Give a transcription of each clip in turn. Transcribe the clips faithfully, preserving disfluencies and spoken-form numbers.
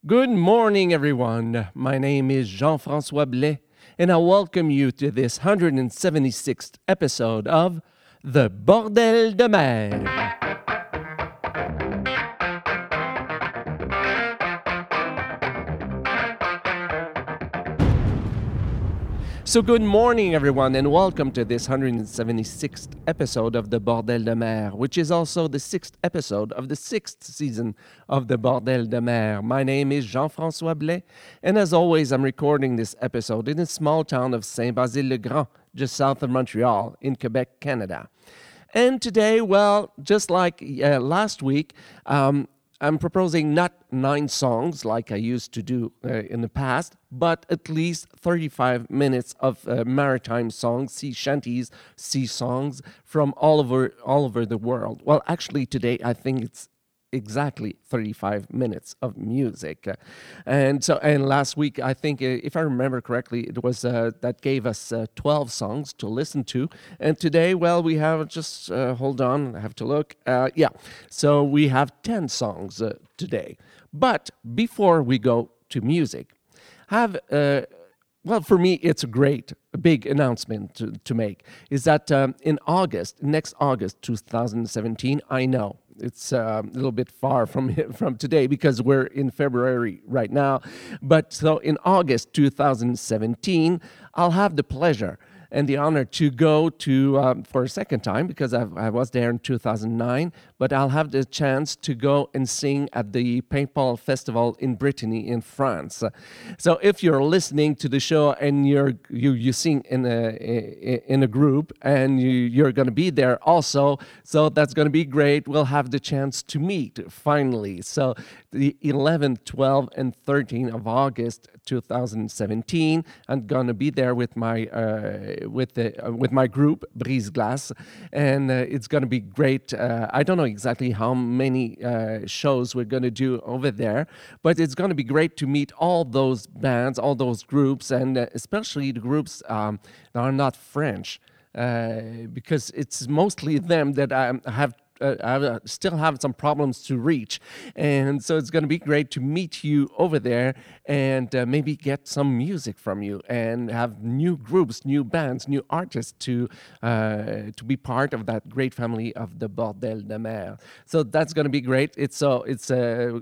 Good morning, everyone. My name is Jean-François Blais, and I welcome you to this one hundred seventy-sixth episode of The Bordel de Mer. So good morning, everyone, and welcome to this one hundred seventy-sixth episode of the Bordel de Mer, which is also the sixth episode of the sixth season of the Bordel de Mer. My name is Jean-François Blais, and as always, I'm recording this episode in the small town of Saint-Basile-le-Grand, just south of Montreal, in Quebec, Canada. And today, well, just like uh, last week, um, I'm proposing not nine songs like I used to do uh, in the past, but at least thirty-five minutes of uh, maritime songs, sea shanties, sea songs from all over all over the world. Well, actually, today I think it's exactly thirty-five minutes of music. Uh, and so, and last week, I think, uh, if I remember correctly, it was uh, that gave us uh, twelve songs to listen to. And today, well, we have just, uh, hold on, I have to look. Uh, yeah, so we have ten songs uh, today. But before we go to music, have, uh, well, for me, it's a great, a big announcement to, to make, is that um, in August, next August two thousand seventeen, I know, it's uh, a little bit far from from today because we're in February right now. But so in August two thousand seventeen, I'll have the pleasure and the honor to go to, um, for a second time, because I've, I was there in two thousand nine, but I'll have the chance to go and sing at the Paint Paul Festival in Brittany in France. So if you're listening to the show and you're, you, you sing in a, in a group and you, you're going to be there also, so that's going to be great. We'll have the chance to meet finally. So the eleventh, twelfth, and thirteenth of August two thousand seventeen, I'm going to be there with my uh, with the uh, with my group Brise Glace, and uh, it's going to be great. Uh, I don't know exactly how many uh, shows we're going to do over there, but it's going to be great to meet all those bands, all those groups, and uh, especially the groups um, that are not French, uh, because it's mostly them that I have. Uh, I uh, still have some problems to reach, and so it's going to be great to meet you over there and uh, maybe get some music from you and have new groups, new bands, new artists to uh, to be part of that great family of the Bordel de Mer. So that's going to be great. It's so uh, it's uh,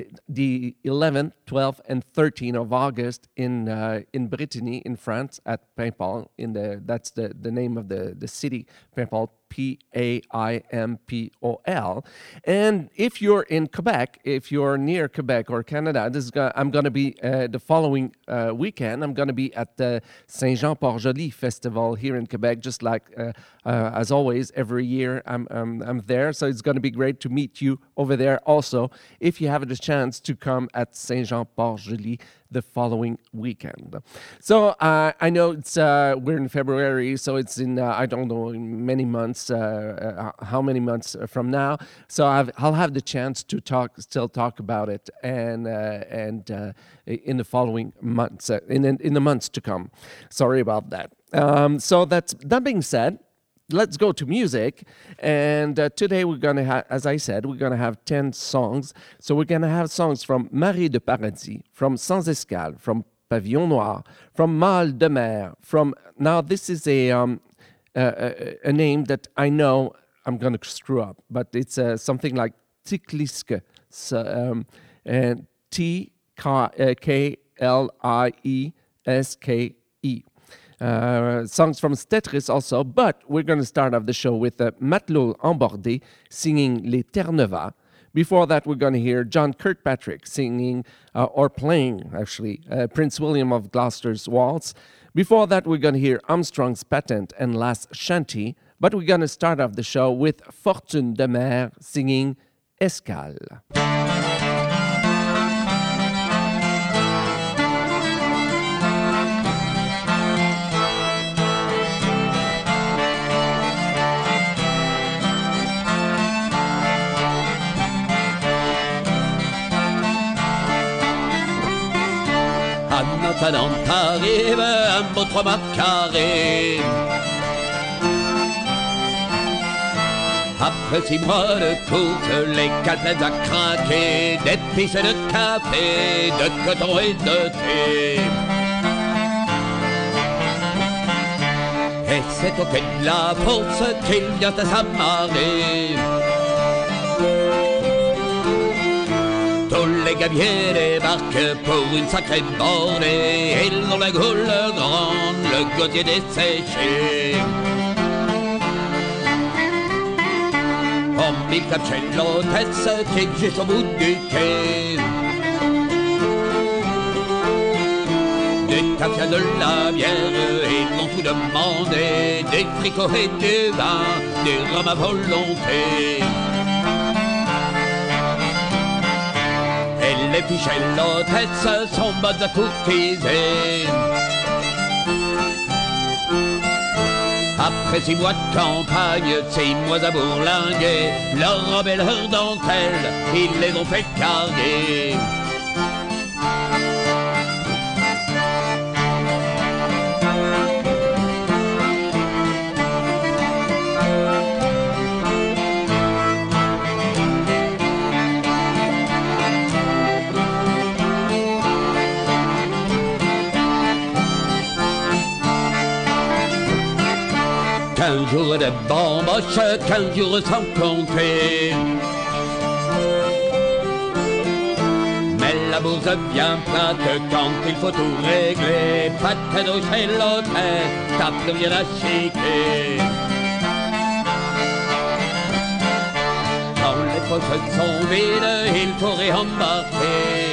the eleventh, twelfth, and thirteenth of August in uh, in Brittany in France at Paint Paul. In the that's the, the name of the the city, Paint Paul. P A I M P O L. And if you're in Quebec, if you're near Quebec or Canada, this is gonna, I'm going to be uh, the following uh, weekend. I'm going to be at the Saint-Jean-Port-Joli Festival here in Quebec, just like uh, uh, as always, every year I'm, um, I'm there. So it's going to be great to meet you over there also, if you have the chance to come at Saint-Jean-Port-Joli the following weekend. So uh, I know it's uh, we're in February, so it's in, uh, I don't know, in many months, uh, uh, how many months from now. So I've, I'll have the chance to talk, still talk about it, and uh, and uh, in the following months, uh, in in the months to come. Sorry about that. Um, so that's that being said, let's go to music. And uh, today we're going to have, as I said, we're going to have ten songs. So we're going to have songs from Marie de Paradis, from Sans Escale, from Pavillon Noir, from Mal de Mer, from, now this is a, um, uh, a, a name that I know I'm going to screw up, but it's uh, something like Tikliske, so, um, and T K L I E S K E. Uh, songs from Tetris also, but we're going to start off the show with uh, Matelot Embordé singing Les Terre Neuves. Before that, we're going to hear John Kirkpatrick singing, uh, or playing, actually, uh, Prince William of Gloucester's Waltz. Before that, we're going to hear Armstrong's Patent and Last Shanty, but we're going to start off the show with Fortune de Mer singing Escale. Un talent arrive, un beau trois mètres carrés. Après six mois de course, les quatre plaines à craquer, d'épices et de café, de coton et de thé. Et c'est au quai de la Bourse qu'il vient à s'amarrer. Tous les gabiers débarquent pour une sacrée bordée. Ils ont la goule grande, le gosier desséché. On mit comme chez l'hôtesse qui est juste au bout du quai. Des cafés, de la bière, ils m'ont tout demandé. Des fricots et du vin, des rhums à volonté. Et les filles chez l'hôtesse sont bonnes à courtiser. Après six mois de campagne, six mois à bourlinguer, leur robe et leur dentelle, ils les ont fait carguer. Quinze jours de bamboche, quinze jours sans compter. Mais la bourse bien plate quand il faut tout régler. Pas de cadeau chez l'hôtel, t'as plus rien à chiquer. Quand les poches sont vides, il faut réembarquer.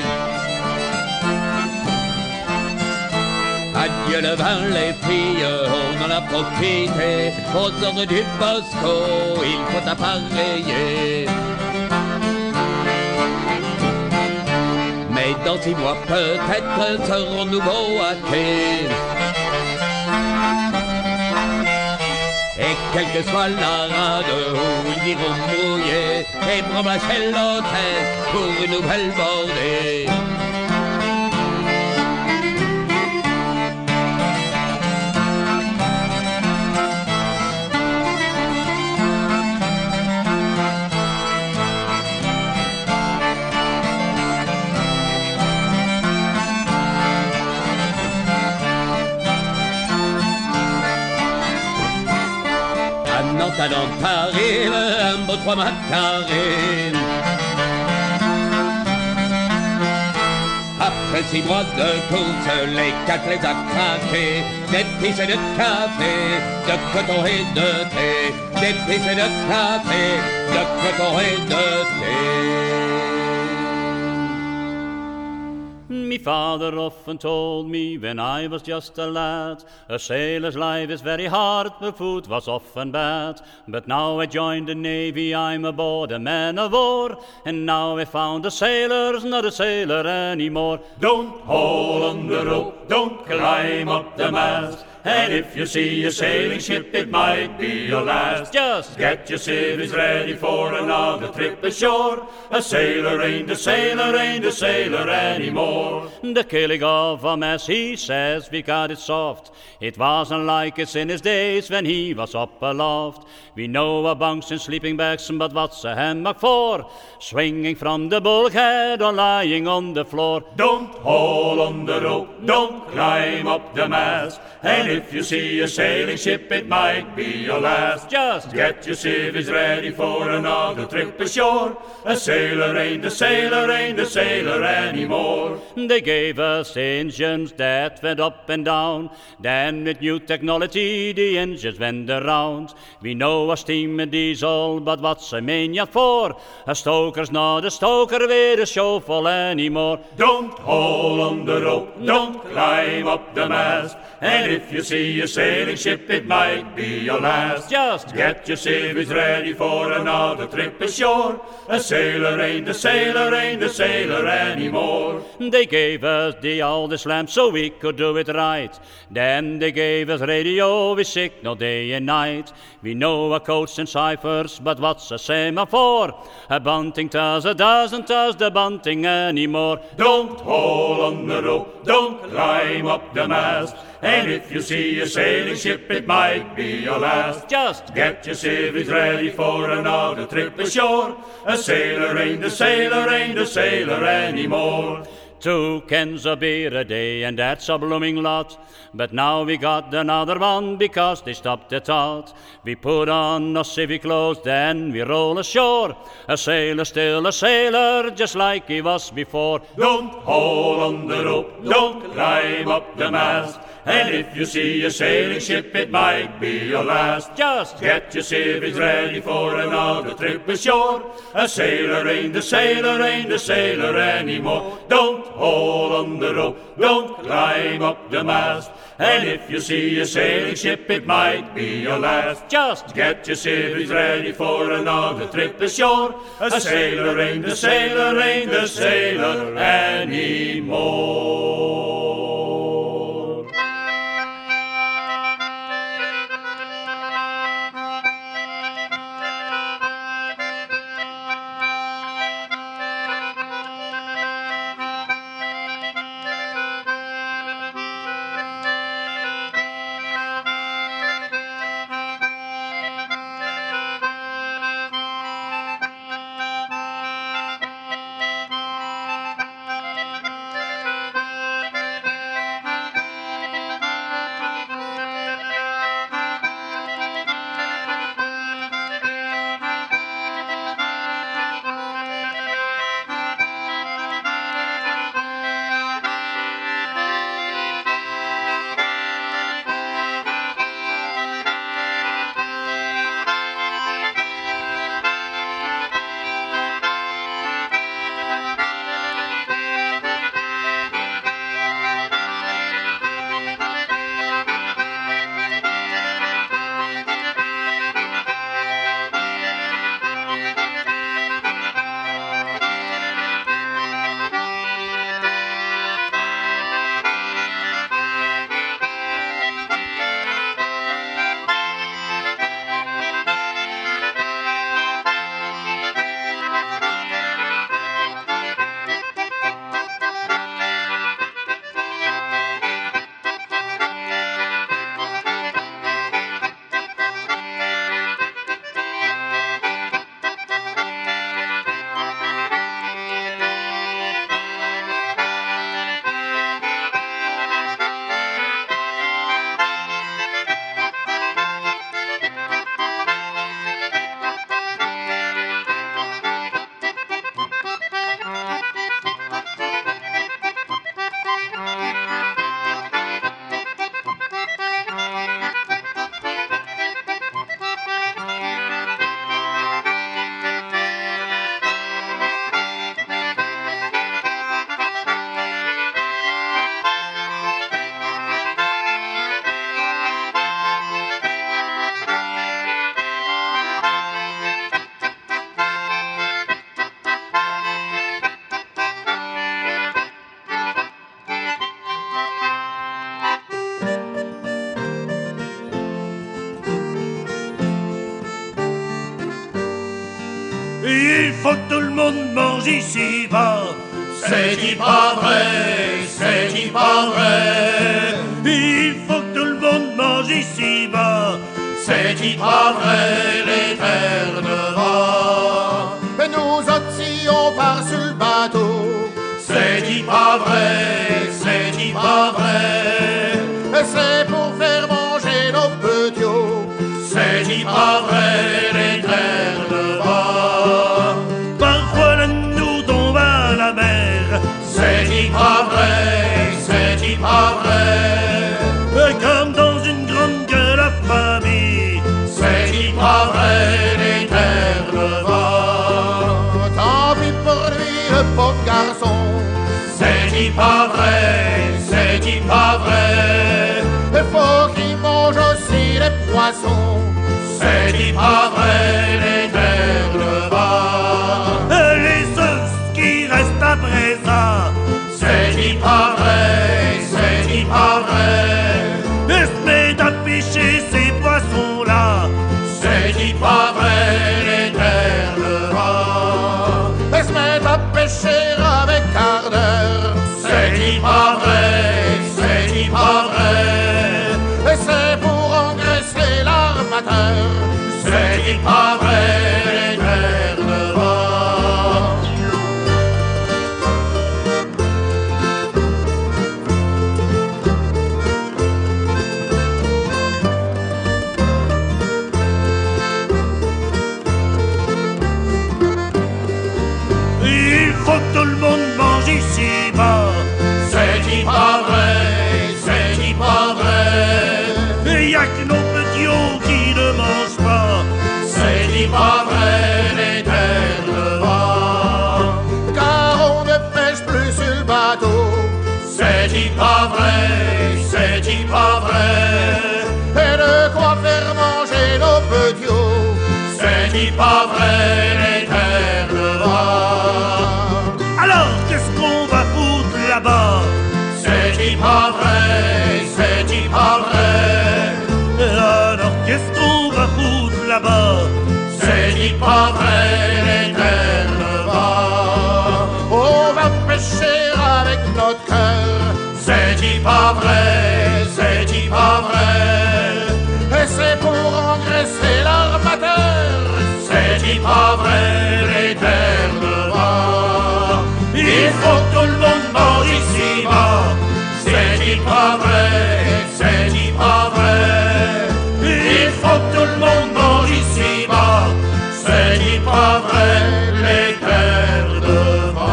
Adieu le vin, les filles, on en a profité. Aux ordres du Bosco, il faut appareiller. Mais dans six mois peut-être serons-nous beaux à quai. Et quelle que soit la rade où ils iront mouiller, et prendre chez l'hôtel pour une nouvelle bordée. Talent t'arrive, un beau trois macarines. Après six mois de course, les quatre les a craqués. D'épices et de café, de coton et de thé. D'épices et de café, de coton et de thé. Me father often told me when I was just a lad, a sailor's life is very hard, the food was often bad. But now I joined the Navy, I'm aboard a man of war, and now I found a sailor's not a sailor anymore. Don't haul on the rope, don't climb up the mast, and if you see a sailing ship, it might be your last. Just get your civvies ready for another trip ashore. A sailor ain't a sailor, ain't a sailor anymore. The killing of a mess, he says, we got it soft. It wasn't like it's in his days when he was up aloft. We know a bunks and sleeping bags, but what's a hammock for? Swinging from the bulkhead or lying on the floor. Don't haul on the rope, don't climb up the mast, and if you see a sailing ship, it might be your last. Just get your civvies ready for another trip ashore. A sailor ain't a sailor, ain't a sailor anymore. They gave us engines that went up and down. Then with new technology, the engines went around. We know a steam and diesel, but what's a maniac for? A stoker's not a stoker with a shovel anymore. Don't haul on the rope, don't climb up the mast, and if you see a sailing ship, it might be your last. Just get your civvies ready for another trip ashore. A sailor ain't a sailor, ain't a sailor anymore. They gave us the oldest lamp so we could do it right. Then they gave us radio, we signal day and night. We know a codes and ciphers, but what's a semaphore? A bunting does, a doesn't does the bunting anymore. Don't haul on the rope, don't climb up the mast, And if you see a sailing ship, it might be your last. Just get your civvies ready for another trip ashore. A sailor ain't a sailor, ain't a sailor anymore. Two cans of beer a day, and that's a blooming lot. But now we got another one because they stopped the thought. We put on our civic clothes, then we roll ashore. A sailor still a sailor, just like he was before. Don't haul on the rope, don't climb up the mast. And if you see a sailing ship, it might be your last. Just get your civvies ready for another trip ashore. A sailor ain't a sailor, ain't a sailor anymore. Don't haul on the rope, don't climb up the mast. And if you see a sailing ship, it might be your last. Just get your civvies ready for another trip ashore. A sailor ain't a sailor, ain't a sailor anymore. Il faut que tout le monde mange ici-bas. C'est-il pas vrai, c'est-il pas vrai? Il faut que tout le monde mange ici-bas. C'est-il pas vrai, les terres de bas? Mais nous oscillons par sur le bateau. C'est-il pas vrai, c'est-il pas vrai? C'est pour faire manger nos petits. C'est-il pas vrai, les terres de bas? Parfois l'un de nous tombe à la mer. C'est-il pas vrai, c'est-il pas vrai? Comme dans une grande gueule à famille. C'est-il pas vrai, les terres de bas? Tant pis pour lui, le pauvre garçon. C'est-il pas vrai, c'est-il pas vrai? Il faut qu'il mange aussi les poissons. C'est-il pas vrai, les terres de bas? Les œufs qui restent après ça. C'est-il pas vrai, c'est-il pas vrai? Et se met à pêcher ces poissons-là. C'est-il pas vrai, les terres de bas? Et se met à pêcher avec ardeur. C'est-il pas vrai, c'est-il pas vrai? bateau. C'est-y pas vrai, c'est-y pas vrai, Et de quoi faire manger nos petits. c'est-y pas vrai, les terres de bas. Alors qu'est-ce qu'on va foutre là-bas? C'est-y pas vrai, c'est-y pas vrai, Alors qu'est-ce qu'on va foutre là-bas? c'est-y pas vrai, les terres de bas. On va pêcher avec notre cœur. C'est-y pas vrai, c'est-y pas vrai, Et c'est pour engraisser l'armateur. c'est-y pas vrai, les terres de bas. Il faut que tout le monde mange ici-bas. C'est-y pas vrai, c'est-y pas vrai, il faut que tout le monde mange ici-bas. C'est-y pas vrai, les terres de bas.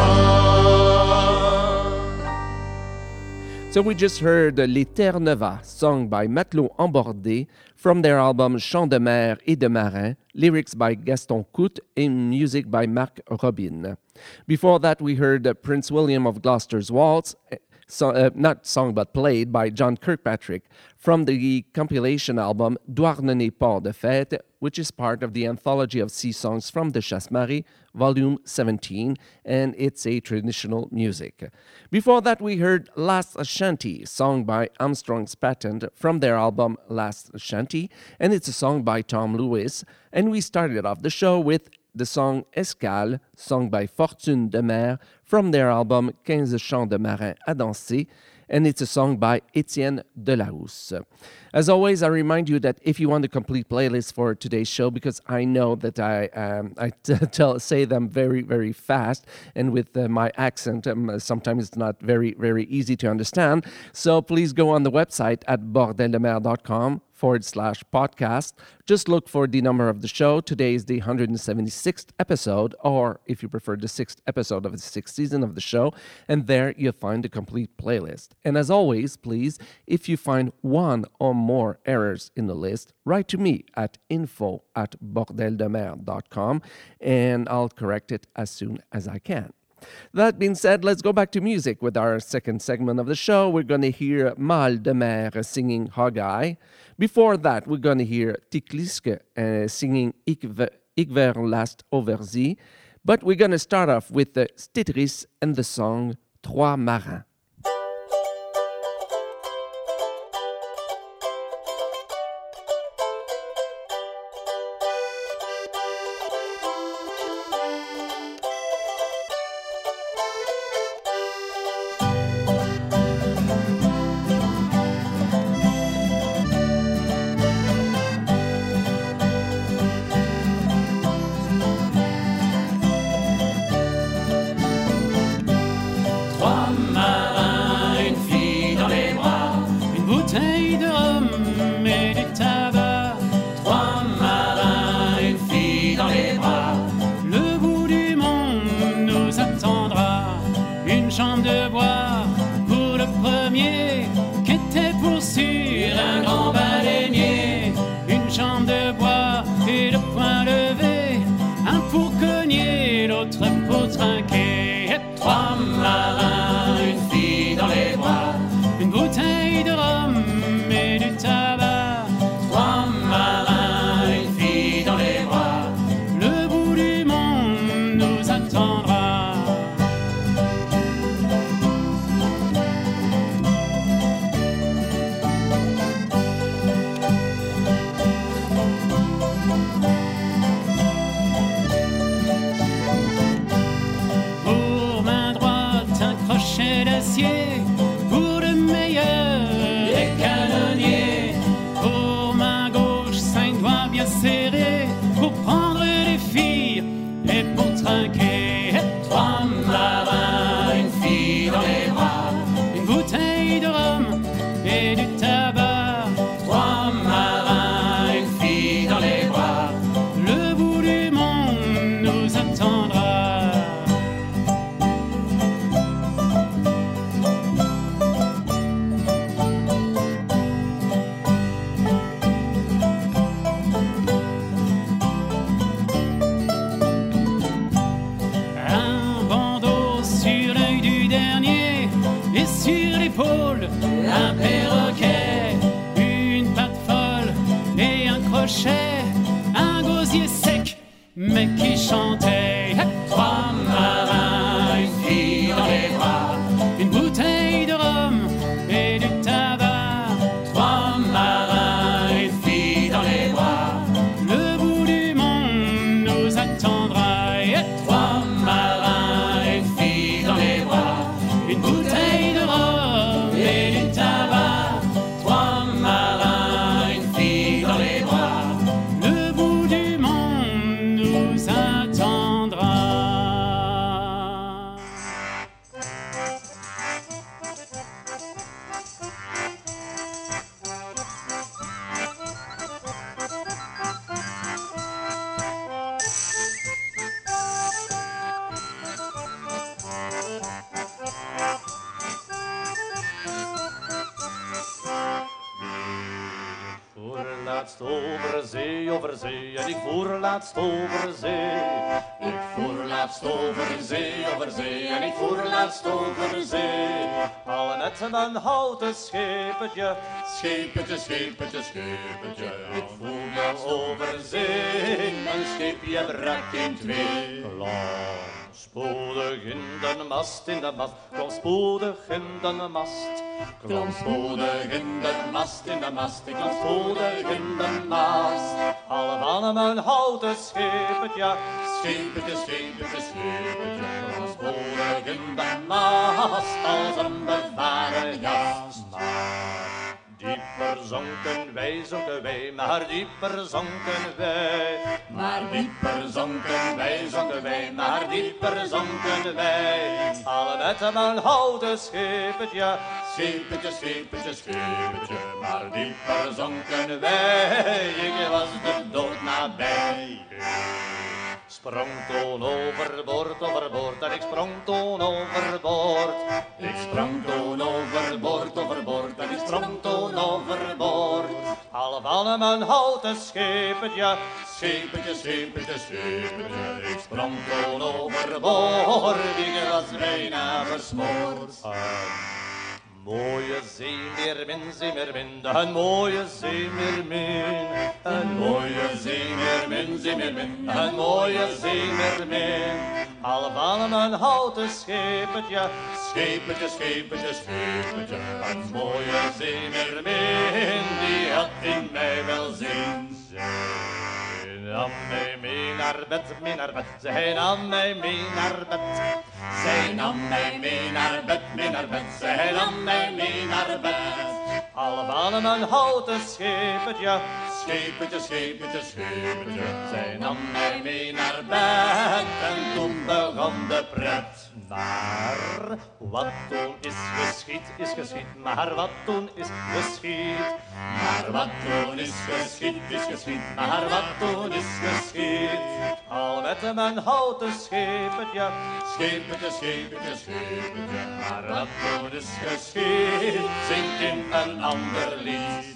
So we just heard Les Terres Nevas, sung by Matelot Embordé from their album Chants de mer et de marin, lyrics by Gaston Coute and music by Marc Robin. Before that, we heard uh, Prince William of Gloucester's Waltz, uh, so, uh, not sung but played by John Kirkpatrick from the compilation album Douarnenez Port de Fête, which is part of the anthology of sea songs from the Chasse-Marie, volume seventeen, and it's a traditional music. Before that, we heard Last Shanty, sung by Armstrong's Patent from their album Last Shanty, and it's a song by Tom Lewis. And we started off the show with the song Escale, sung by Fortune de Mer from their album quinze chants de marin à danser, and it's a song by Étienne Delahousse. As always, I remind you that if you want a complete playlist for today's show, because I know that I um, I t- tell say them very, very fast, and with uh, my accent, um, sometimes it's not very, very easy to understand. So please go on the website at bordeldemer.com forward slash podcast. Just look for the number of the show. Today is the one hundred seventy-sixth episode, or if you prefer, the sixth episode of the sixth season of the show. And there you'll find the complete playlist. And as always, please, if you find one or more errors in the list, write to me at info at bordeldemer.com and I'll correct it as soon as I can. That being said, let's go back to music with our second segment of the show. We're going to hear Mal de Mer singing Hogeye. Before that, we're going to hear Tikliske uh, singing Ik, ve, Ik ver last overzie. But we're going to start off with the Stitris and the song Trois Marins. Un bandeau sur l'œil du dernier et sur l'épaule un perroquet, une patte folle et un crochet, un gosier sec mais qui chantait. Trois marins, une fille dans les bras, une bouteille de rhum et du tabac. Trois marins, une fille dans les bras, le bout du monde nous attendra. Et trois marins, une fille dans les bras, une bouteille de rhum et du tabac. Trois marins, une fille dans les bras, le bout du monde nous attendra. Voer laatst over zee, over zee, en ik voer laatst over zee. Ik voer laatst over zee, over zee, en ik voer laatst over zee. Al met mijn houten schepetje, schepetje, schepetje, schepetje. Ik voer me over zee, mijn scheepje brak in twee. Lang spoedig in de mast, in de mast, klom spoedig in de mast. Klom spoedig in de mast, in de mast, ik klom spoedig in de mast. Alle van mijn houten schepetje, schepetje, schepetje, schepetje. Klom spoedig in de mast, als een bevaren gast. Maar dieper zonken wij, zonken wij, maar dieper zonken wij. Maar dieper zonken wij, zonken wij, maar dieper zonken wij. Alle met mijn houten schepetje, schepetje, schepetje, schepetje. Maar dieper zonken wij, ik was de dood nabij. Sprong toen overboord, overboord, en ik sprong toen overboord. Ik sprong toen overboord, overboord, en ik sprong toen overboord. Al van mijn houten schepetje, schepetje, schepetje, schepetje. Ik sprong toen overboord, ik was bijna versmoord. Mooie zeemeermin, zeemeermin, een mooie zeemeermin. Een mooie zeemeermin, zeemeermin, een mooie zeemeermin. Al van mijn houten schepetje, schepetje, schepetje, schepetje. Een mooie zeemeermin, die had in mij wel zin. Zij nam mij mee naar bed, mee naar bed. Zij nam mij mee naar bed. Zij nam mij mee naar bed, mee naar bed. Zij nam mij mee naar bed. Al van mijn houten schepetje, schepetje, schepetje, schepetje. Zij nam mij mee naar bed en toen begon de pret. Maar wat toen is geschied, is geschied. Maar wat toen is geschied. Maar wat toen is geschied, is geschied. Maar wat toen is geschied. Al met mijn houten schepetje, schepetje, schepetje, schepetje. Maar wat toen is geschied, zingt in een ander lied.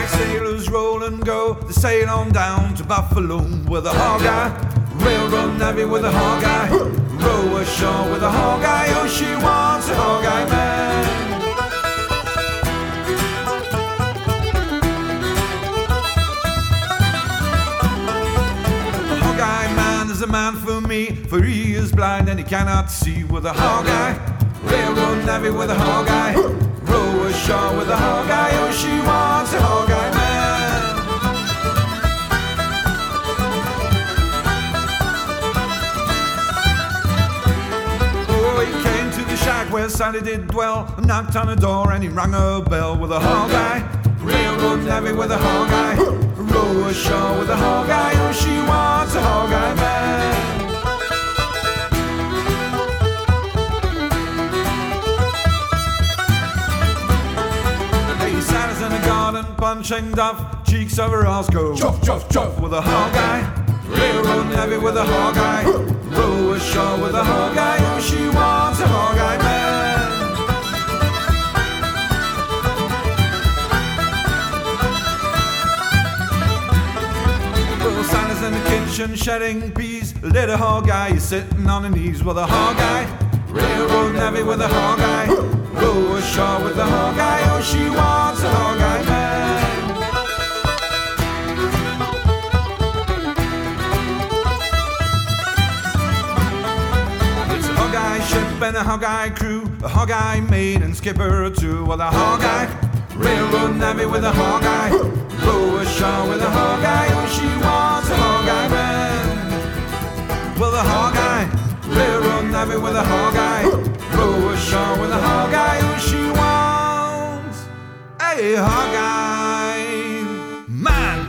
sailors roll and go, they sail on down to Buffalo with a hog-eye. Railroad navvy with a hog-eye. Row ashore with a hog-eye. Oh, she wants a hog-eye man. A hog-eye man is a man for me, for he is blind and he cannot see with a hog-eye. Railroad navvy with a hog-eye. Row ashore with a hog-eye. Oh, she wants a hog-eye man. Oh, he came to the shack where Sally did dwell, knocked on the door and he rang a bell with a hog-eye. Railroad navvy with a hog-eye. Row ashore with a hog-eye. Oh, she wants a hog-eye man. In the garden, punching duff, cheeks overalls go chuff, chuff, chuff with a hog-eye. Railroad navvy with a hog-eye. Row ashore with a hog-eye. Oh, she wants a hog-eye man. Well, Santa's in the kitchen shedding peas. Little hog-eye is sitting on her knees with a hog-eye. Railroad navvy with a hog-eye. Row ashore with a hog-eye. Oh, she wants a hog-eye man. It's a hog-eye ship and a hog-eye crew, a hog-eye maid and skipper or two with a hog-eye. Railroad navvy with a hog-eye. Row ashore with a hog-eye. Oh, she wants a hog-eye man. Well, the hog-eye. Railroad navvy with a hog-eye. Row ashore with a hog-eye. Oh, she wants a hog-eye man.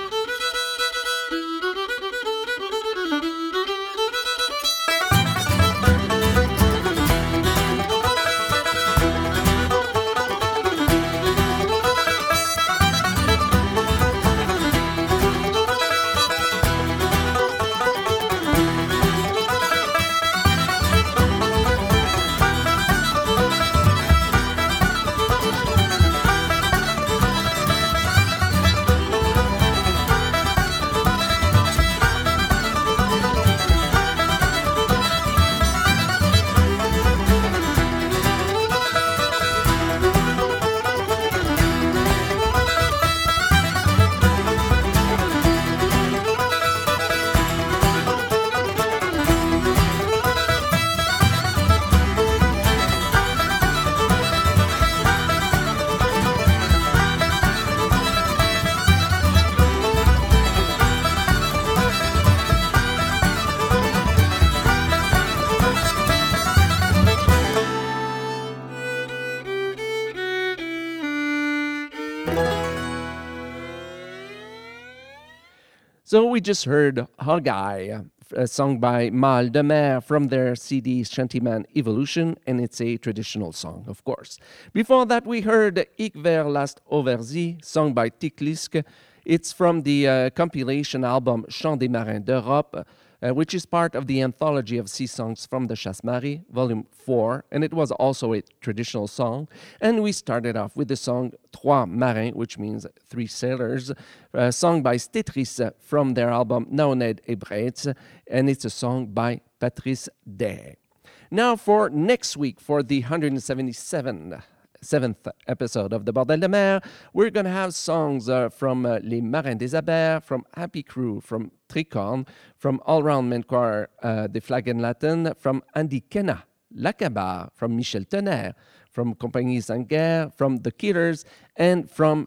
So we just heard Hog-Eye, a song by Mal de Mer from their C D Shantyman Evolution, and it's a traditional song, of course. Before that, we heard Ik ver last overzie, sung by Tiklisk. It's from the uh, compilation album Chants des Marins d'Europe, uh, which is part of the anthology of sea songs from the Chasse-Marée, Volume four, and it was also a traditional song. And we started off with the song Trois Marins, which means three sailors, uh, sung by Stetris from their album Naoned et Breitz, and it's a song by Patrice Day. Now for next week, for the one hundred seventy-seventh seventh episode of the Bordel de Mer, we're going to have songs uh, from uh, Les Marins des Abers, from Happy Crew, from Tricorn, from All Round Men Choir, uh, des Flaggen Latin, from Andy Kenna, L'Acabar, from Michel Tonnerre, from Compagnie Zanguerre, from The Killers, and from,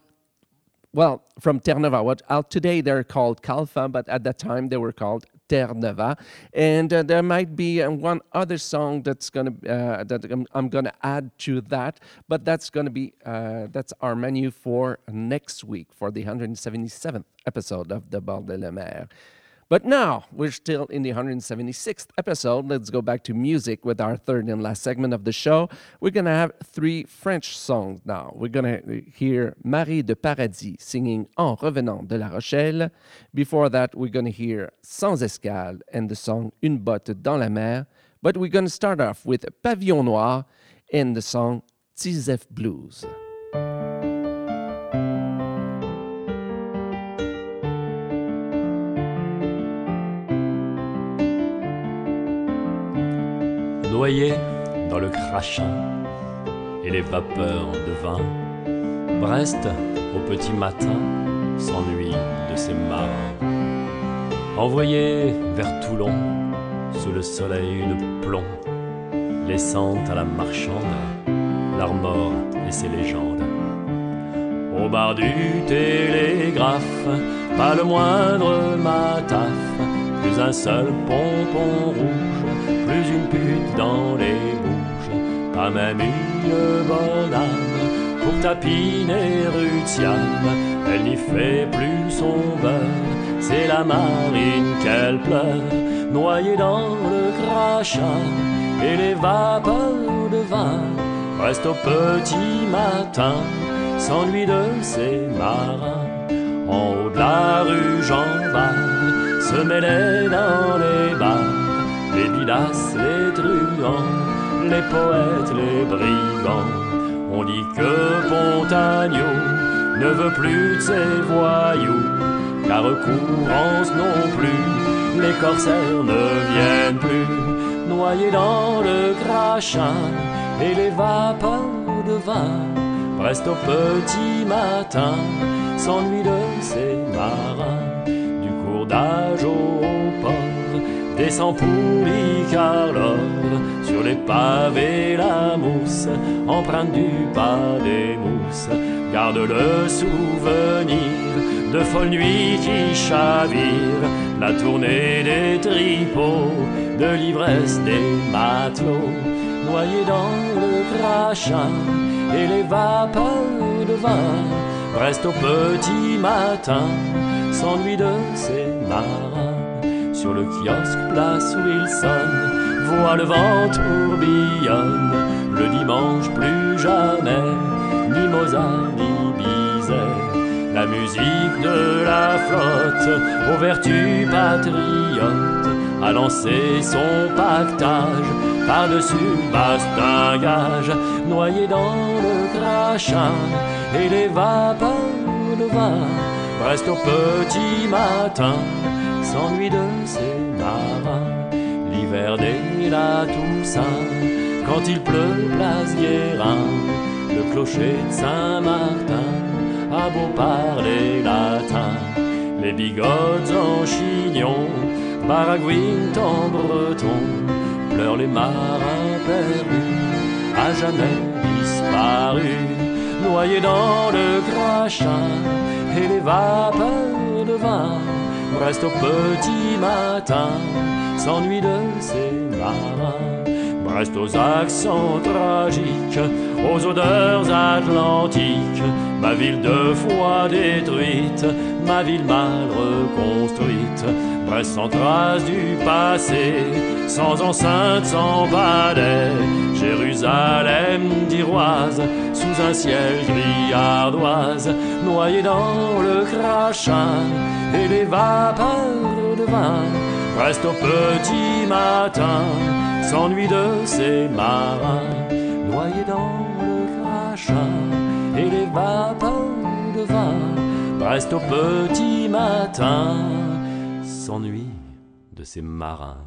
well, from Terre Nova. What uh, today they're called Kalfa, but at that time they were called Terre Nova. And uh, there might be uh, one other song that's gonna uh, that I'm, I'm gonna add to that, but that's gonna be uh, that's our menu for next week for the one hundred seventy-seventh episode of the Bordel de Mer. But now, we're still in the one hundred seventy-sixth episode. Let's go back to music with our third and last segment of the show. We're going to have three French songs now. We're going to hear Marie de Paradis singing En revenant de La Rochelle. Before that, we're going to hear Sans Escale and the song Une botte dans la mer. But we're going to start off with Pavillon Noir and the song Tizef Blues. Noyé dans le crachin et les vapeurs de vin, Brest, au petit matin, s'ennuie de ses marins. Envoyé vers Toulon, sous le soleil de plomb, laissant à la marchande l'armor et ses légendes. Au bar du télégraphe, pas le moindre mataf, plus un seul pompon rouge, plus une pute dans les bouches, pas même une bonne âme pour tapiner Rutiam. Elle n'y fait plus son beurre, c'est la marine qu'elle pleure, noyée dans le crachat et les vapeurs de vin. Reste au petit matin, s'ennuie de ses marins. En haut de la rue Jean-Bart se mêlaient dans les bars les bidas, les truands, les poètes, les brigands. On dit que Pontagnaud ne veut plus de ses voyous, car Courance non plus, les corsaires ne viennent plus, noyés dans le crachin et les vapeurs de vin. Reste au petit matin, s'ennuie de ses marins. Du cours d'âge au port, descend pour l'Icarlore, sur les pavés la mousse, empreinte du pas des mousses, garde le souvenir de folles nuits qui chavirent, la tournée des tripots, de l'ivresse des matelots, noyés dans le crachin et les vapeurs de vin. Reste au petit matin, s'ennuie de ses marins. Sur le kiosque place Wilson, voit le vent tourbillonne. Le dimanche plus jamais, ni Mozart ni Bizet. La musique de la flotte, aux vertus patriotes, a lancé son pactage par-dessus le bastingage, noyé dans le crachin et les vapeurs de vin. Reste au petit matin, s'ennuie de ses marins. L'hiver dès la Toussaint, quand il pleut place Guérin, le clocher de Saint-Martin a beau parler latin. Les bigotes en chignon baragouinent en breton, pleurent les marins perdus, à jamais disparus, noyés dans le crachin et les vapeurs de vin. Reste au petit matin, s'ennuie de ses marins. Reste aux accents tragiques, aux odeurs atlantiques, ma ville deux fois détruite, ma ville mal reconstruite. Brest sans trace du passé, sans enceinte, sans palais, Jérusalem d'Iroise, sous un ciel gris ardoise, noyé dans le crachin et les vapeurs de vin. Reste au petit matin, s'ennuie de ses marins, noyé dans le crachin et les vapeurs de vin. Reste au petit matin, s'ennuie de ses marins.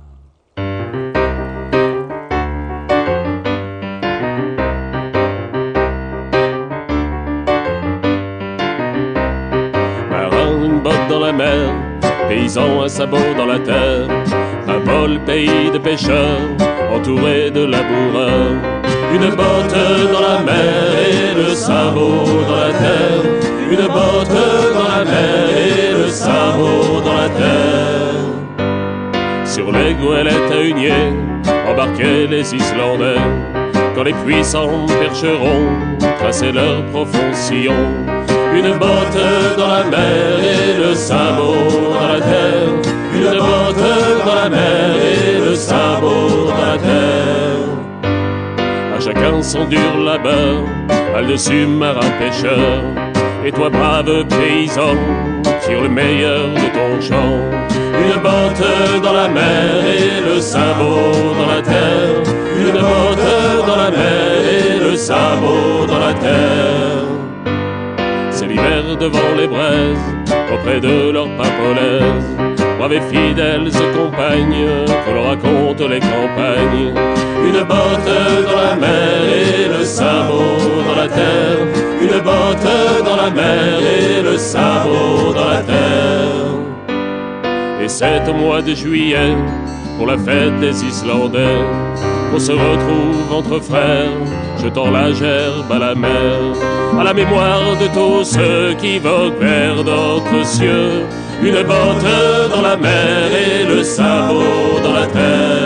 Marin, une botte dans la mer, paysan, un sabot dans la terre, un bol pays de pêcheurs, entouré de laboureurs. Une botte dans la mer et le sabot dans la terre. Une botte dans la mer et le sabot dans la terre. Sur les goélettes à huniers embarquaient les Islandais, quand les puissants percherons traçaient leur profond sillon. Une botte dans la mer et le sabot dans la terre. Une botte dans la mer et le sabot dans la terre. À chacun son dur labeur, à dessus marin pêcheur. Et toi brave paysan, tire le meilleur de ton champ. Une botte dans la mer et le sabot dans la terre. Une botte dans la mer et le sabot dans la terre. C'est l'hiver devant les braises, auprès de leur papolaise. braves et fidèles compagnes, que l'on raconte les campagnes. Une botte dans la mer et le sabot dans la terre. Une botte dans la mer et le sabot dans la terre. Et c'est au mois de juillet, pour la fête des Islandais, qu'on se retrouve entre frères, jetant la gerbe à la mer, à la mémoire de tous ceux qui voguent vers d'autres cieux. Une botte dans la mer et le sabot dans la terre.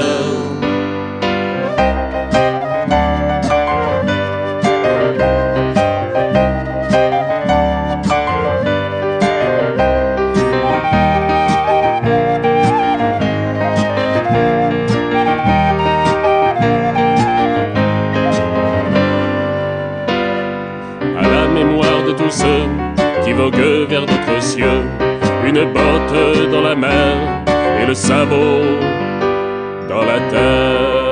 Ceux qui voguent vers d'autres cieux, une botte dans la mer et le sabot dans la terre.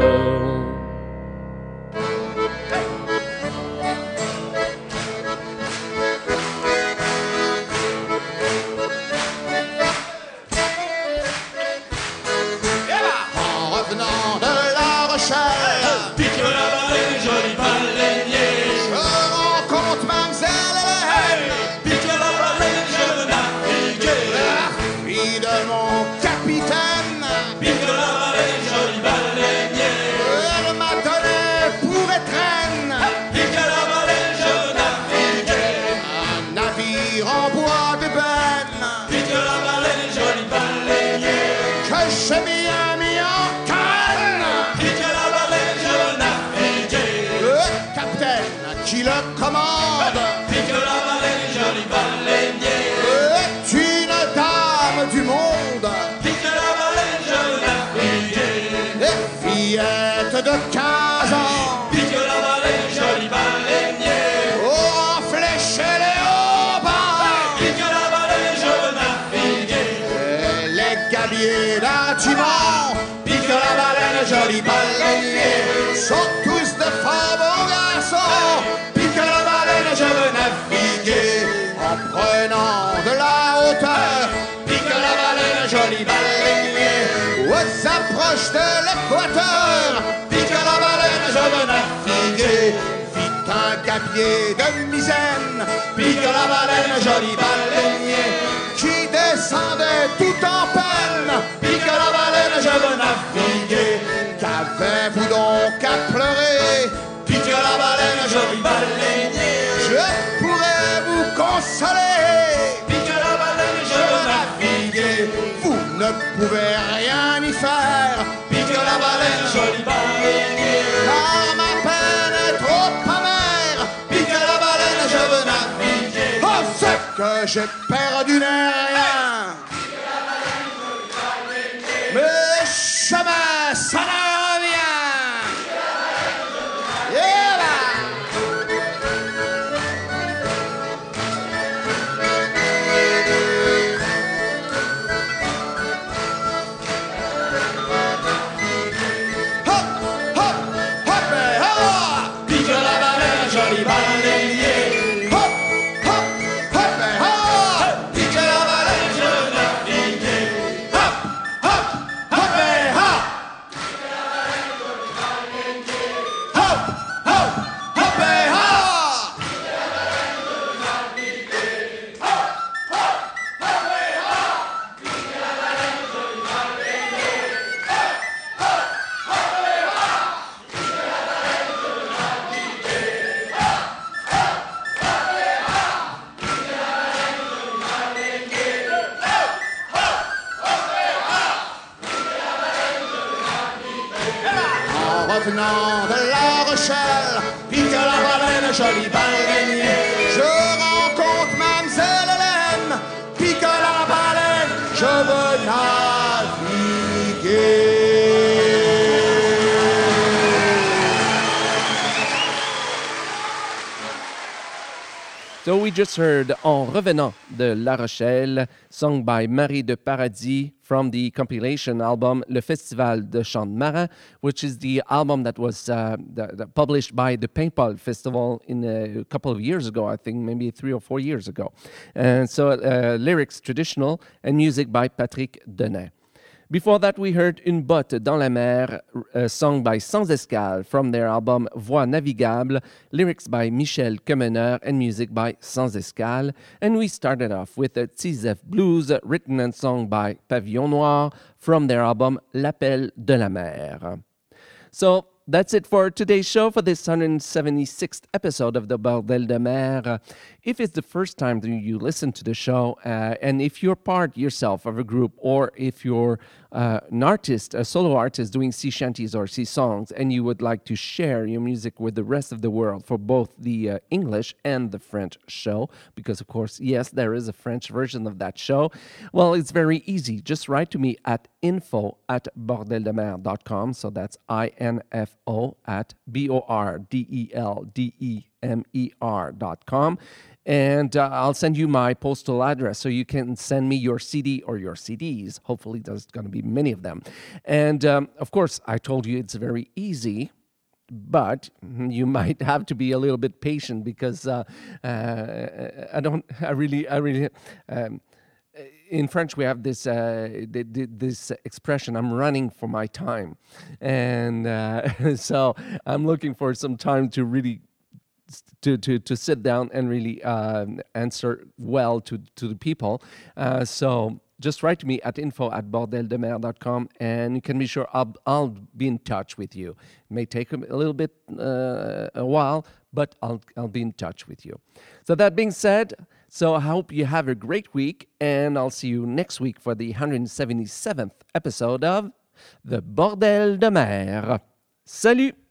En revenant de La Rochelle, pique la vallée, joli baleinier. je rencontre Mamselle Hélène, Pique la vallée, je veux naviguer. la fille de mon capitaine. Pique la vallée, joli baleinier. Elle m'a donné pour étrenne Pique la vallée, je veux naviguer. un navire en bois d'ébène Pique la vallée, joli baleinier. que j'ai bien mis en canne. Pique la vallée, je veux naviguer. Le capitaine qui le commande Pique la vallée, joli baleinier. est une dame du monde, Pique la vallée, je veux naviguer. des fillettes de quinze ans Pique la vallée, joli baleinier. auront fléché les haubans Pique la vallée, je veux naviguer. et les gabiers d'un timon. Pique la baleine, joli baleinier, sont tous de fort bons garçons. Pique la baleine, je veux naviguer en prenant de la hauteur. Pique la baleine, joli baleinier, aux approches de l'équateur. Pique la baleine, je veux naviguer vite un gabier de misaine. Pique la baleine, joli baleinier, qui descendait tout en peine. Pique la baleine, je veux naviguer. Qu'avez-vous donc à pleurer? Pique la baleine, joli baleinier, je pourrais vous consoler. Pique la baleine, je veux naviguer, vous ne pouvez rien y faire. Pique la baleine, joli baleinier, car ma peine est trop amère. Pique la baleine, je veux naviguer. Oh, ce que j'ai perdu n'est rien, mais jamais ça ne revient. Yeah, là. Hop, hop, hop, et hop. Pique la baleine, joli baleinier. Hop, hop, hop, et hop. Pique la baleine, je veux naviguer. Hop, hop, hop, et hop. Hop, hop, hop, et hop. En revenant de La Rochelle, pique la baleine, joli baleinier, je rencontre Mamselle Hélène. Pique la baleine, je veux naviguer. So we just heard En Revenant de La Rochelle, sung by Marie de Paradis from the compilation album Le Festival de Chants Marins, which is the album that was uh, the, the published by the Paimpol Festival in a couple of years ago, I think maybe three or four years ago. And so uh, lyrics traditional and music by Patrick Denet. Before that, we heard Une botte dans la mer, uh, sung by Sans Escale from their album Voix Navigable, lyrics by Michel Kemener and music by Sans Escale. And we started off with a Tzizef Blues, written and sung by Pavillon Noir from their album L'Appel de la Mer. So that's it for today's show, for this one hundred seventy-sixth episode of the Bordel de Mer. Uh, if it's the first time that you listen to the show, uh, and if you're part yourself of a group, or if you're uh, an artist, a solo artist doing sea shanties or sea songs, and you would like to share your music with the rest of the world for both the uh, English and the French show, because of course, yes, there is a French version of that show, well, it's very easy. Just write to me at info at bordeldemer dot com. So that's I N F O at B O R D E L D E M E R dot com. And uh, I'll send you my postal address so you can send me your C D or your C Ds. Hopefully, there's going to be many of them. And um, of course, I told you it's very easy, but you might have to be a little bit patient because uh, uh, I don't, I really, I really. Um, In French, we have this uh, this expression, I'm running for my time. And uh, so I'm looking for some time to really to to, to sit down and really uh, answer well to, to the people. Uh, so just write to me at info at bordeldemer dot com, and you can be sure I'll, I'll be in touch with you. It may take a little bit, uh, a while, but I'll I'll be in touch with you. So that being said, so I hope you have a great week, and I'll see you next week for the one hundred seventy-seventh episode of The Bordel de Mer. Salut!